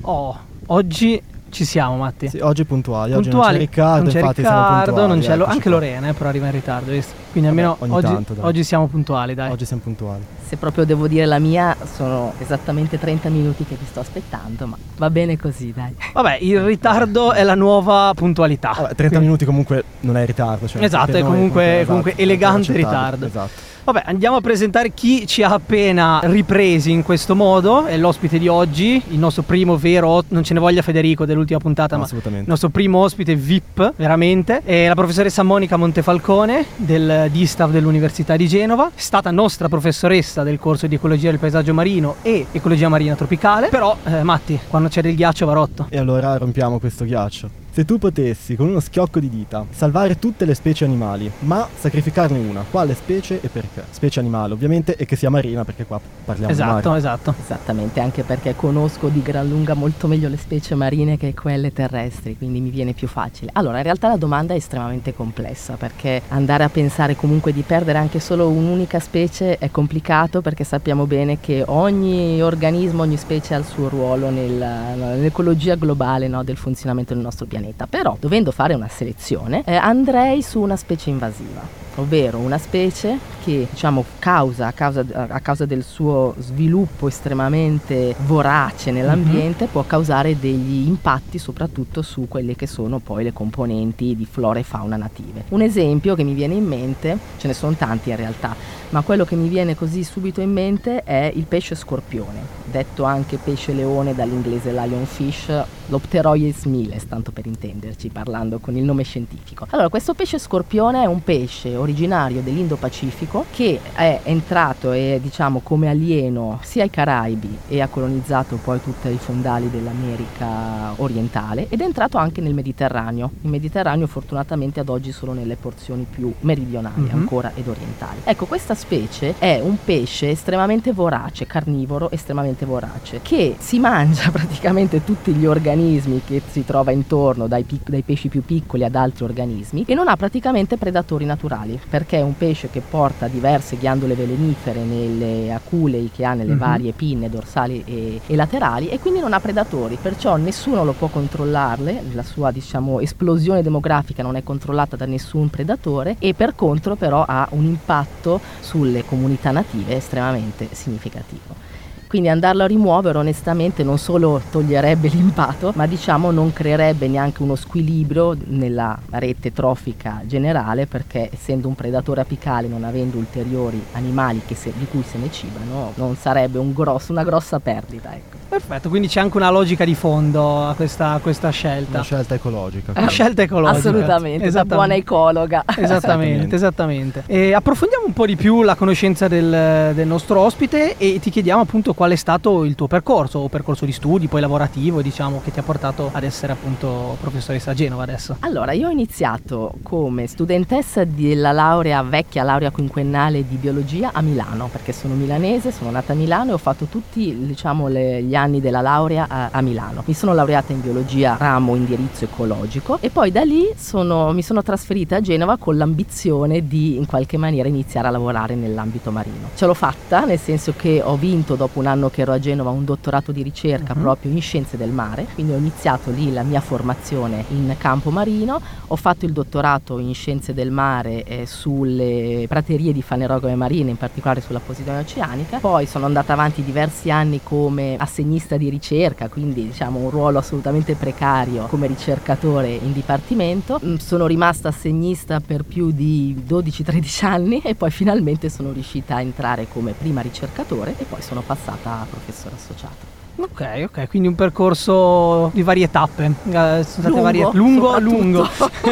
Oggi ci siamo, Matti. Sì, oggi puntuali. Oggi non c'è Riccardo, infatti siamo puntuali. Non c'è anche Lorena, però arriva in ritardo, visto? Quindi almeno oggi siamo puntuali, dai. Oggi siamo puntuali. Se proprio devo dire la mia, sono esattamente 30 minuti che vi sto aspettando, ma va bene così, dai. Vabbè, il ritardo è la nuova puntualità. Vabbè, 30 minuti comunque non è ritardo. Cioè esatto, è comunque elegante ritardo. Esatto. Vabbè, andiamo a presentare chi ci ha appena ripresi in questo modo. È l'ospite di oggi, il nostro primo vero, non ce ne voglia Federico dell'ultima puntata, ma il nostro primo ospite VIP, veramente. È la professoressa Monica Montefalcone del DISTAV dell'Università di Genova. È stata nostra professoressa del corso di ecologia del paesaggio marino e ecologia marina tropicale. Però, Matti, quando c'è del ghiaccio va rotto. E allora rompiamo questo ghiaccio. Se tu potessi con uno schiocco di dita salvare tutte le specie animali, ma sacrificarne una, quale specie e perché? Specie animale ovviamente, e che sia marina, perché qua parliamo di mare. Esatto. Esattamente, anche perché conosco di gran lunga molto meglio le specie marine che quelle terrestri, quindi mi viene più facile. Allora, in realtà la domanda è estremamente complessa, perché andare a pensare comunque di perdere anche solo un'unica specie è complicato, perché sappiamo bene che ogni organismo, ogni specie ha il suo ruolo nell'ecologia globale, no, del funzionamento del nostro pianeta. Però, dovendo fare una selezione, andrei su una specie invasiva, ovvero una specie che, diciamo, a causa del suo sviluppo estremamente vorace nell'ambiente, può causare degli impatti soprattutto su quelle che sono poi le componenti di flora e fauna native. Un esempio che mi viene in mente, ce ne sono tanti in realtà, ma quello che mi viene così subito in mente è il pesce scorpione, detto anche pesce leone dall'inglese lionfish, l'Opteroides miles, tanto per intenderci, parlando con il nome scientifico. Allora, questo pesce scorpione è un pesce originario dell'Indo-Pacifico che è entrato diciamo come alieno sia ai Caraibi e ha colonizzato poi tutti i fondali dell'America orientale, ed è entrato anche nel Mediterraneo. Il Mediterraneo fortunatamente ad oggi solo nelle porzioni più meridionali ancora ed orientali. Ecco, questa specie è un pesce estremamente vorace, carnivoro estremamente vorace, che si mangia praticamente tutti gli organismi che si trova intorno, dai pesci più piccoli ad altri organismi, e non ha praticamente predatori naturali, perché è un pesce che porta diverse ghiandole velenifere nelle aculei che ha nelle varie pinne dorsali e laterali, e quindi non ha predatori, perciò nessuno lo può controllarle, la sua, diciamo, esplosione demografica non è controllata da nessun predatore, e per contro però ha un impatto sulle comunità native estremamente significativo. Quindi andarlo a rimuovere onestamente non solo toglierebbe l'impatto, ma diciamo non creerebbe neanche uno squilibrio nella rete trofica generale, perché essendo un predatore apicale, non avendo ulteriori animali di cui se ne cibano, non sarebbe una grossa perdita, ecco. Perfetto, quindi c'è anche una logica di fondo a questa scelta. Una scelta ecologica. Una scelta ecologica. Assolutamente, da buona ecologa. Esattamente. E approfondiamo un po' di più la conoscenza del nostro ospite e ti chiediamo appunto qual è stato il tuo percorso, o percorso di studi, poi lavorativo, diciamo, che ti ha portato ad essere appunto professoressa a Genova adesso. Allora, io ho iniziato come studentessa della vecchia laurea quinquennale di biologia a Milano, perché sono milanese, sono nata a Milano e ho fatto tutti, diciamo, gli anni della laurea a Milano. Mi sono laureata in biologia ramo indirizzo ecologico, e poi da lì mi sono trasferita a Genova con l'ambizione di in qualche maniera iniziare a lavorare nell'ambito marino. Ce l'ho fatta, nel senso che ho vinto dopo un anno che ero a Genova un dottorato di ricerca proprio in scienze del mare, quindi ho iniziato lì la mia formazione in campo marino, ho fatto il dottorato in scienze del mare sulle praterie di fanerogame marine, in particolare sulla Posidonia oceanica, poi sono andata avanti diversi anni come assegnista di ricerca, quindi diciamo un ruolo assolutamente precario come ricercatore in dipartimento. Sono rimasta assegnista per più di 12-13 anni e poi finalmente sono riuscita a entrare come prima ricercatore e poi sono passata a professore associato. Ok, quindi un percorso di varie tappe, sono state lungo.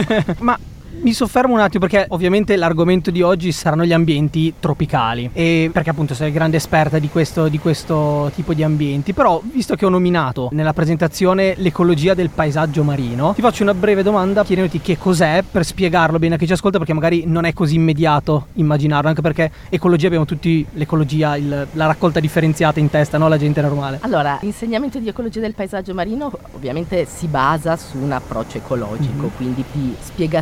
Ma mi soffermo un attimo, perché ovviamente l'argomento di oggi saranno gli ambienti tropicali, e perché appunto sei grande esperta di questo tipo di ambienti. Però, visto che ho nominato nella presentazione l'ecologia del paesaggio marino, ti faccio una breve domanda chiedendoti che cos'è, per spiegarlo bene a chi ci ascolta, perché magari non è così immediato immaginarlo, anche perché ecologia abbiamo tutti l'ecologia, la raccolta differenziata in testa, no? La gente normale. Allora, l'insegnamento di ecologia del paesaggio marino ovviamente si basa su un approccio ecologico, quindi di spiegazione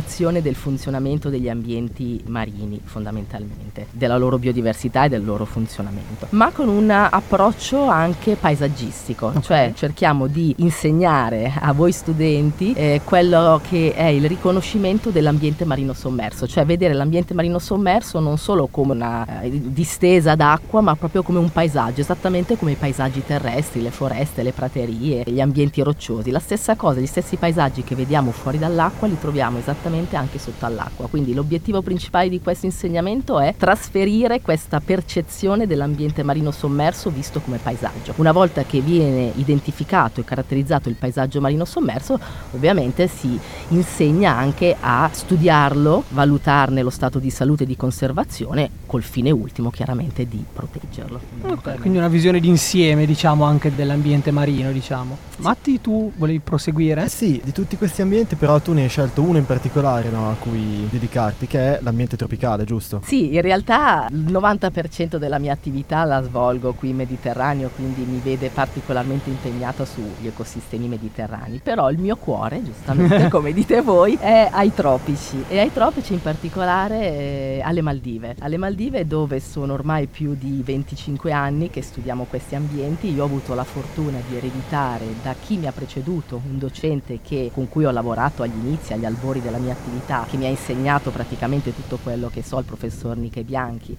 del funzionamento degli ambienti marini, fondamentalmente, della loro biodiversità e del loro funzionamento, ma con un approccio anche paesaggistico, Okay. cioè cerchiamo di insegnare a voi studenti quello che è il riconoscimento dell'ambiente marino sommerso, cioè vedere l'ambiente marino sommerso non solo come una distesa d'acqua, ma proprio come un paesaggio, esattamente come i paesaggi terrestri, le foreste, le praterie, gli ambienti rocciosi. La stessa cosa, gli stessi paesaggi che vediamo fuori dall'acqua li troviamo esattamente anche sotto all'acqua. Quindi l'obiettivo principale di questo insegnamento è trasferire questa percezione dell'ambiente marino sommerso visto come paesaggio. Una volta che viene identificato e caratterizzato il paesaggio marino sommerso, ovviamente si insegna anche a studiarlo, valutarne lo stato di salute e di conservazione, col fine ultimo chiaramente di proteggerlo. Ok, quindi una visione d'insieme, diciamo, anche dell'ambiente marino, diciamo. Matti, tu volevi proseguire? Sì, di tutti questi ambienti però tu ne hai scelto uno in particolare, no, a cui dedicarti, che è l'ambiente tropicale, giusto? Sì, in realtà il 90% della mia attività la svolgo qui in Mediterraneo, quindi mi vede particolarmente impegnata sugli ecosistemi mediterranei, però il mio cuore, giustamente come dite voi, è ai tropici, e ai tropici in particolare alle Maldive, dove sono ormai più di 25 anni che studiamo questi ambienti. Io ho avuto la fortuna di ereditare da chi mi ha preceduto un docente con cui ho lavorato agli inizi, agli albori della mia attività, che mi ha insegnato praticamente tutto quello che so, il professor Niche Bianchi,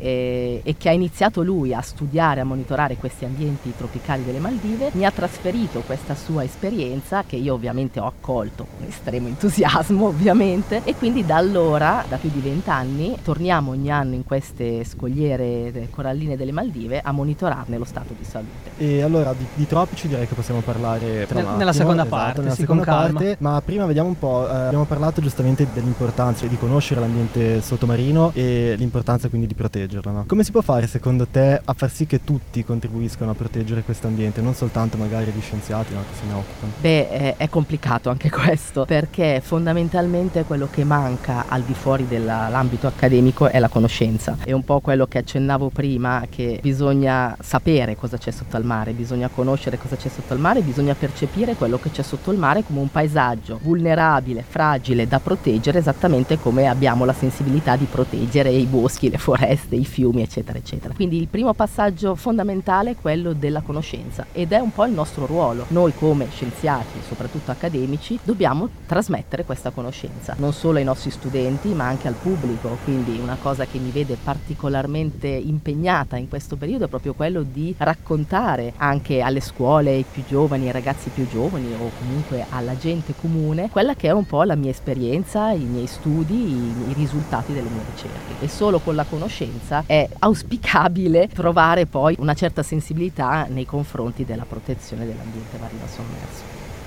e che ha iniziato lui a studiare, a monitorare questi ambienti tropicali delle Maldive. Mi ha trasferito questa sua esperienza, che io ovviamente ho accolto con estremo entusiasmo, ovviamente, e quindi da allora, da più di 20 anni, torniamo ogni anno in queste scogliere coralline delle Maldive a monitorarne lo stato di salute. E allora di tropici direi che possiamo parlare nella seconda parte, nella sì, seconda con calma. parte, ma prima vediamo un po', abbiamo parlato giustamente dell'importanza di conoscere l'ambiente sottomarino e l'importanza quindi di proteggerlo, no? Come si può fare secondo te a far sì che tutti contribuiscano a proteggere questo ambiente, non soltanto magari gli scienziati, no, che se ne occupano? Beh, è complicato anche questo, perché fondamentalmente quello che manca al di fuori dell'ambito accademico è la conoscenza. È un po' quello che accennavo prima, che bisogna sapere cosa c'è sotto al mare, bisogna conoscere cosa c'è sotto al mare, bisogna percepire quello che c'è sotto il mare come un paesaggio vulnerabile, fragile, da proteggere, esattamente come abbiamo la sensibilità di proteggere i boschi, le foreste, i fiumi, eccetera, eccetera. Quindi il primo passaggio fondamentale è quello della conoscenza, ed è un po' il nostro ruolo. Noi come scienziati, soprattutto accademici, dobbiamo trasmettere questa conoscenza, non solo ai nostri studenti, ma anche al pubblico. Quindi una cosa che mi vede particolarmente impegnata in questo periodo è proprio quello di raccontare anche alle scuole, ai più giovani, ai ragazzi più giovani, o comunque alla gente comune, quella che è un po' la mia esperienza, i miei studi, i risultati delle mie ricerche. E solo con la conoscenza è auspicabile trovare poi una certa sensibilità nei confronti della protezione dell'ambiente marino sommerso.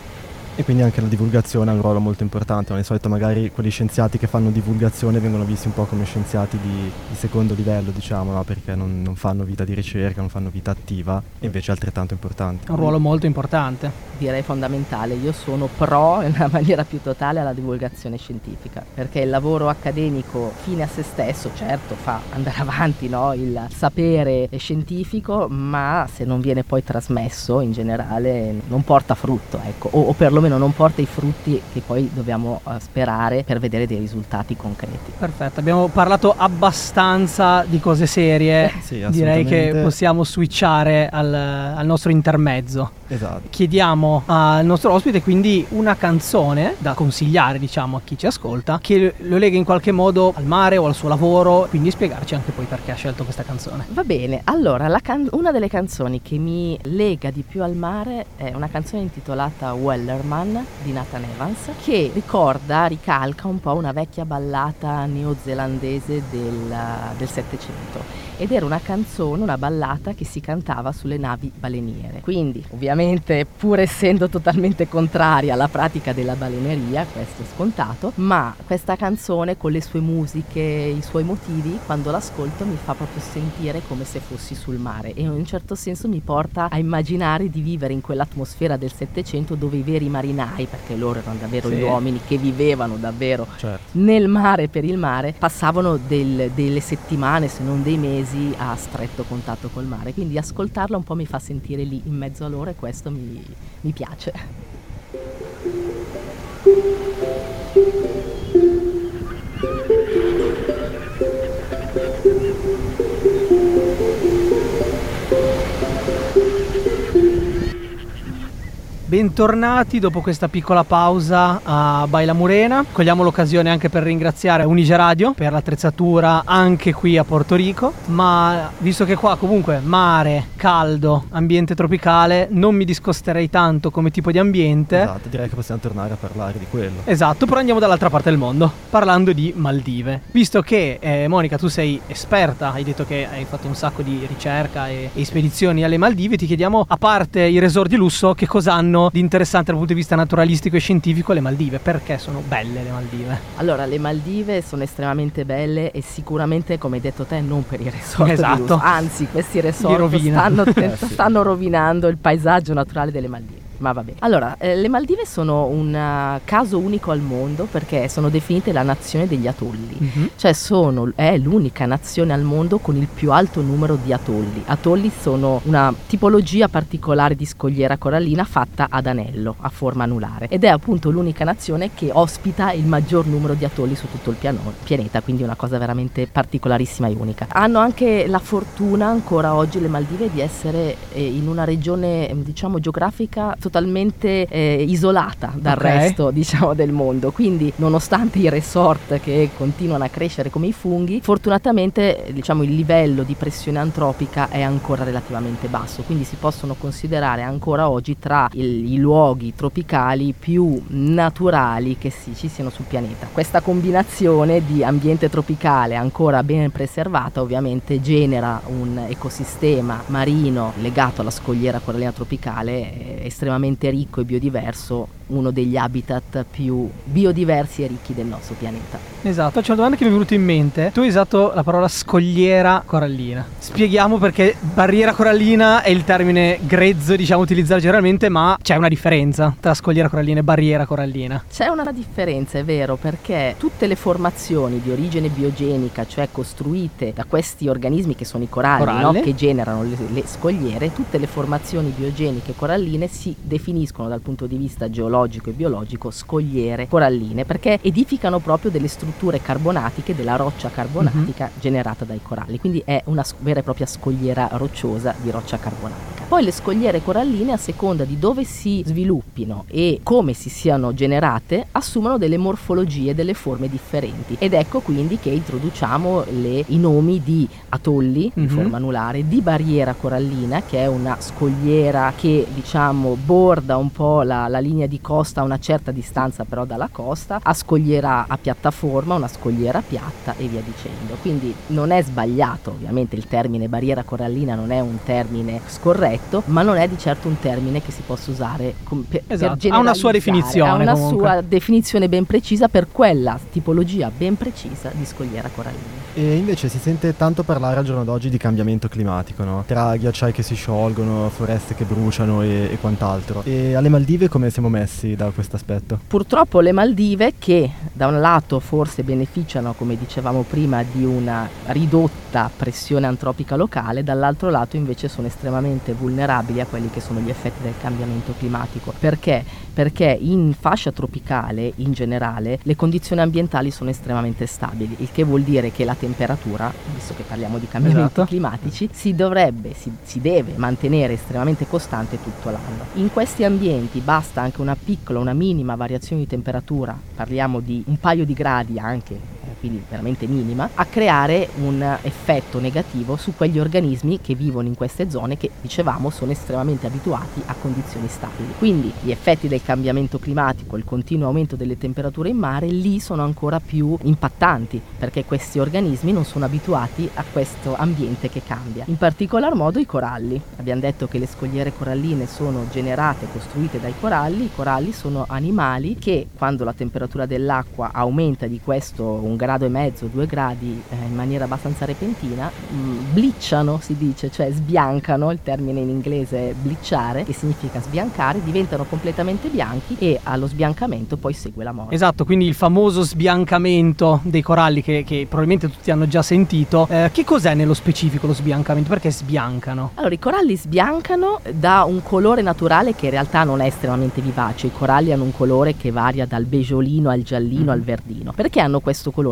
E quindi anche la divulgazione ha un ruolo molto importante, no? Di solito magari quelli scienziati che fanno divulgazione vengono visti un po' come scienziati di secondo livello, diciamo, no? Perché non fanno vita di ricerca, non fanno vita attiva, e invece è altrettanto importante. Un ruolo molto importante. Direi fondamentale. Io sono pro in una maniera più totale alla divulgazione scientifica, perché il lavoro accademico fine a se stesso, certo, fa andare avanti, no? Il sapere scientifico, ma se non viene poi trasmesso in generale non porta frutto, ecco, o perlomeno non porta i frutti che poi dobbiamo sperare per vedere dei risultati concreti. Perfetto, abbiamo parlato abbastanza di cose serie. Sì, direi che assolutamente. possiamo switchare al nostro intermezzo. Esatto. Chiediamo al nostro ospite quindi una canzone da consigliare, diciamo, a chi ci ascolta, che lo lega in qualche modo al mare o al suo lavoro, quindi spiegarci anche poi perché ha scelto questa canzone. Va bene, allora una delle canzoni che mi lega di più al mare è una canzone intitolata Wellerman di Nathan Evans, che ricalca un po' una vecchia ballata neozelandese del Settecento, ed era una canzone, una ballata che si cantava sulle navi baleniere. Quindi ovviamente, pur essendo totalmente contraria alla pratica della baleneria, questo è scontato, ma questa canzone con le sue musiche, i suoi motivi, quando l'ascolto mi fa proprio sentire come se fossi sul mare, e in un certo senso mi porta a immaginare di vivere in quell'atmosfera del Settecento dove i veri marinai, perché loro erano davvero gli uomini che vivevano davvero nel mare, per il mare, passavano delle settimane, se non dei mesi, a stretto contatto col mare. Quindi ascoltarla un po' mi fa sentire lì in mezzo a loro, e questo mi piace. Bentornati dopo questa piccola pausa a Baila Murena. Cogliamo l'occasione anche per ringraziare Unige Radio per l'attrezzatura anche qui a Porto Rico, ma visto che qua comunque mare, caldo, ambiente tropicale, non mi discosterei tanto come tipo di ambiente. Esatto, direi che possiamo tornare a parlare di quello. Esatto, però andiamo dall'altra parte del mondo, parlando di Maldive. Visto che Monica, tu sei esperta, hai detto che hai fatto un sacco di ricerca e spedizioni alle Maldive, ti chiediamo, a parte i resort di lusso, che cosa hanno di interessante dal punto di vista naturalistico e scientifico le Maldive? Perché sono belle le Maldive? Allora, le Maldive sono estremamente belle e sicuramente, come hai detto te, non per i resort esatto. di lusso. Anzi, questi resort stanno rovinando il paesaggio naturale delle Maldive. Ma vabbè. Allora, le Maldive sono un caso unico al mondo perché sono definite la nazione degli atolli. Cioè è l'unica nazione al mondo con il più alto numero di atolli. Atolli sono una tipologia particolare di scogliera corallina fatta ad anello, a forma anulare, ed è appunto l'unica nazione che ospita il maggior numero di atolli su tutto il pianeta, quindi una cosa veramente particolarissima e unica. Hanno anche la fortuna ancora oggi le Maldive di essere in una regione, diciamo, geografica totalmente isolata dal resto, diciamo, del mondo, quindi nonostante i resort che continuano a crescere come i funghi, fortunatamente, diciamo, il livello di pressione antropica è ancora relativamente basso, quindi si possono considerare ancora oggi tra i luoghi tropicali più naturali che ci siano sul pianeta. Questa combinazione di ambiente tropicale ancora ben preservata ovviamente genera un ecosistema marino legato alla scogliera corallina tropicale estremamente ricco e biodiverso, uno degli habitat più biodiversi e ricchi del nostro pianeta. Esatto, c'è una domanda che mi è venuta in mente. Tu hai usato la parola scogliera corallina. Spieghiamo, perché barriera corallina è il termine grezzo, diciamo, utilizzato generalmente, ma c'è una differenza tra scogliera corallina e barriera corallina. C'è una differenza, è vero, perché tutte le formazioni di origine biogenica, cioè costruite da questi organismi che sono i coralli, no? Che generano le scogliere, tutte le formazioni biogeniche coralline si definiscono dal punto di vista geologico e biologico scogliere coralline, perché edificano proprio delle strutture carbonatiche, della roccia carbonatica generata dai coralli, quindi è una vera e propria scogliera rocciosa di roccia carbonatica. Poi le scogliere coralline, a seconda di dove si sviluppino e come si siano generate, assumono delle morfologie, delle forme differenti, ed ecco quindi che introduciamo i nomi di atolli di forma anulare, di barriera corallina, che è una scogliera che, diciamo, borda un po' la linea di costa a una certa distanza però dalla costa, a scogliera a piattaforma, una scogliera piatta e via dicendo. Quindi non è sbagliato, ovviamente il termine barriera corallina non è un termine scorretto, ma non è di certo un termine che si possa usare per generalizzare. Ha una sua definizione, ha una sua definizione ben precisa per quella tipologia ben precisa di scogliera corallina. E invece si sente tanto parlare al giorno d'oggi di cambiamento climatico, no? Tra ghiacciai che si sciolgono, foreste che bruciano e quant'altro. E alle Maldive come siamo messi da questo aspetto? Purtroppo le Maldive, che da un lato forse beneficiano, come dicevamo prima, di una ridotta pressione antropica locale, dall'altro lato invece sono estremamente vulnerabili a quelli che sono gli effetti del cambiamento climatico. Perché? Perché in fascia tropicale in generale le condizioni ambientali sono estremamente stabili, il che vuol dire che la temperatura, visto che parliamo di cambiamenti climatici, si deve mantenere estremamente costante tutto l'anno. In questi ambienti basta anche una minima variazione di temperatura, parliamo di un paio di gradi anche, quindi veramente minima, a creare un effetto negativo su quegli organismi che vivono in queste zone che, dicevamo, sono estremamente abituati a condizioni stabili. Quindi gli effetti del cambiamento climatico, il continuo aumento delle temperature in mare, lì sono ancora più impattanti, perché questi organismi non sono abituati a questo ambiente che cambia. In particolar modo i coralli. Abbiamo detto che le scogliere coralline sono generate, costruite dai coralli. I coralli sono animali che, quando la temperatura dell'acqua aumenta di questo 1,5 gradi, 2 gradi in maniera abbastanza repentina, blicciano, si dice, cioè sbiancano, il termine in inglese è blicciare, che significa sbiancare, diventano completamente bianchi e allo sbiancamento poi segue la morte. Esatto, quindi il famoso sbiancamento dei coralli che probabilmente tutti hanno già sentito. Che cos'è nello specifico lo sbiancamento? Perché sbiancano? Allora, i coralli sbiancano da un colore naturale che in realtà non è estremamente vivace. I coralli hanno un colore che varia dal beggiolino al giallino al verdino. Perché hanno questo colore?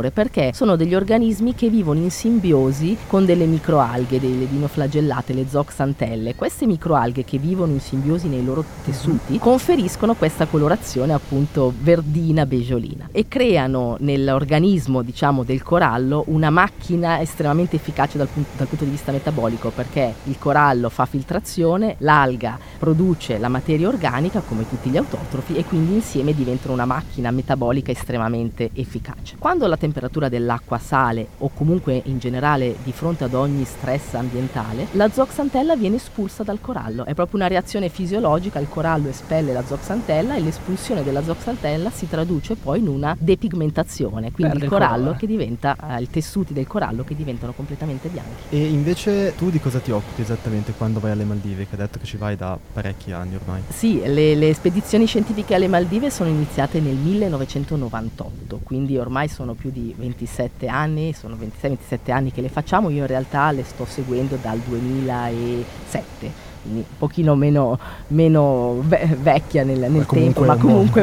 calore, perché sono degli organismi che vivono in simbiosi con delle microalghe, delle dinoflagellate, le zooxantelle. Queste microalghe che vivono in simbiosi nei loro tessuti conferiscono questa colorazione appunto verdina beggiolina e creano nell'organismo, diciamo, del corallo una macchina estremamente efficace dal punto di vista metabolico, perché il corallo fa filtrazione, l'alga produce la materia organica come tutti gli autotrofi e quindi insieme diventano una macchina metabolica estremamente efficace. Quando la temperatura dell'acqua sale, o comunque in generale di fronte ad ogni stress ambientale, la zooxantella viene espulsa dal corallo. È proprio una reazione fisiologica, il corallo espelle la zooxantella e l'espulsione della zooxantella si traduce poi in una depigmentazione, quindi il corallo che diventa, i tessuti del corallo che diventano completamente bianchi. E invece tu di cosa ti occupi esattamente quando vai alle Maldive, che hai detto che ci vai da parecchi anni ormai? Sì, le spedizioni scientifiche alle Maldive sono iniziate nel 1998, quindi ormai sono più di 27 anni, sono 26-27 anni che le facciamo. Io in realtà le sto seguendo dal 2007. Quindi un pochino meno vecchia nel tempo, ma comunque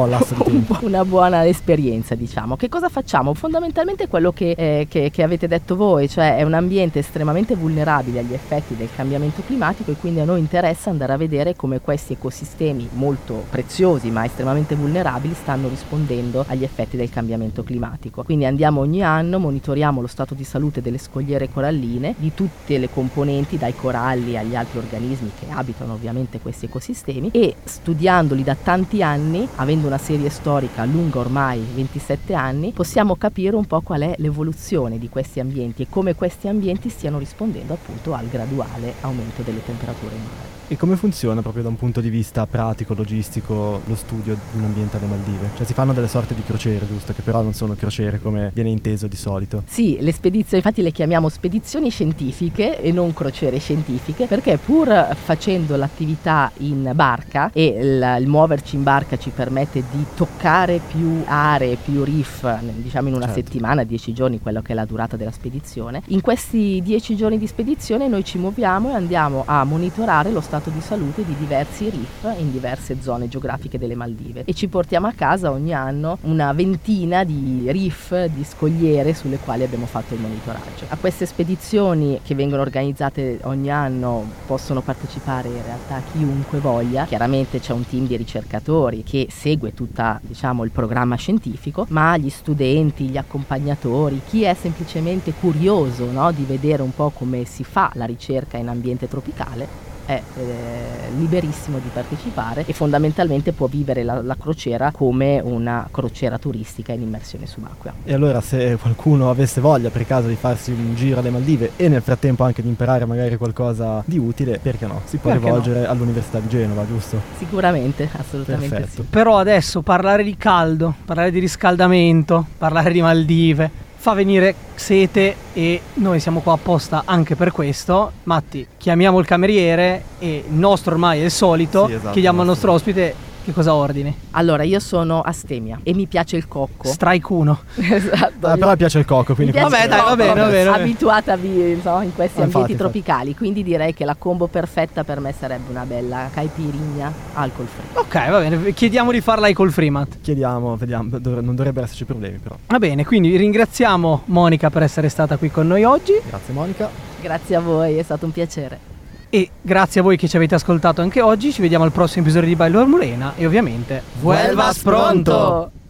una buona esperienza, diciamo. Che cosa facciamo? Fondamentalmente quello che avete detto voi, cioè è un ambiente estremamente vulnerabile agli effetti del cambiamento climatico e quindi a noi interessa andare a vedere come questi ecosistemi molto preziosi ma estremamente vulnerabili stanno rispondendo agli effetti del cambiamento climatico. Quindi andiamo ogni anno, monitoriamo lo stato di salute delle scogliere coralline, di tutte le componenti, dai coralli agli altri organismi che abitano ovviamente questi ecosistemi, e studiandoli da tanti anni, avendo una serie storica lunga ormai 27 anni, possiamo capire un po' qual è l'evoluzione di questi ambienti e come questi ambienti stiano rispondendo appunto al graduale aumento delle temperature in mare. E come funziona proprio da un punto di vista pratico, logistico, lo studio di un ambiente alle Maldive? Cioè si fanno delle sorte di crociere, giusto? Che però non sono crociere come viene inteso di solito. Sì, le spedizioni, infatti le chiamiamo spedizioni scientifiche e non crociere scientifiche, perché pur facendo l'attività in barca e il muoverci in barca ci permette di toccare più aree, più reef, diciamo in una settimana, 10 giorni, quello che è la durata della spedizione. In questi 10 giorni di spedizione noi ci muoviamo e andiamo a monitorare lo stato di salute di diversi reef in diverse zone geografiche delle Maldive e ci portiamo a casa ogni anno una ventina di reef, di scogliere sulle quali abbiamo fatto il monitoraggio. A queste spedizioni, che vengono organizzate ogni anno, possono partecipare in realtà chiunque voglia. Chiaramente c'è un team di ricercatori che segue tutta, diciamo, il programma scientifico, ma gli studenti, gli accompagnatori, chi è semplicemente curioso, no, di vedere un po' come si fa la ricerca in ambiente tropicale è liberissimo di partecipare e fondamentalmente può vivere la crociera come una crociera turistica in immersione subacquea. E allora, se qualcuno avesse voglia per caso di farsi un giro alle Maldive e nel frattempo anche di imparare magari qualcosa di utile, perché no? Si può rivolgere all'Università di Genova, giusto? Sicuramente, assolutamente. Perfetto. Sì. Però adesso parlare di caldo, parlare di riscaldamento, parlare di Maldive fa venire sete e noi siamo qua apposta anche per questo. Matti, chiamiamo il cameriere e il nostro ormai è il solito, esatto, chiediamo al nostro ospite che cosa ordini. Allora, io sono astemia e mi piace il cocco. Strike 1. Esatto. Però mi piace il cocco, quindi vabbè, dai, va bene. Abituata in questi ambienti tropicali, infatti. quindi direi che la combo perfetta per me sarebbe una bella caipirinha alcol free. Ok, va bene, chiediamo di farla alcol free, Matt. Chiediamo, vediamo, non dovrebbero esserci problemi però. Va bene, quindi ringraziamo Monica per essere stata qui con noi oggi. Grazie Monica. Grazie a voi, è stato un piacere. E grazie a voi che ci avete ascoltato anche oggi. Ci vediamo al prossimo episodio di Bailo Armurena e ovviamente vuelvas pronto!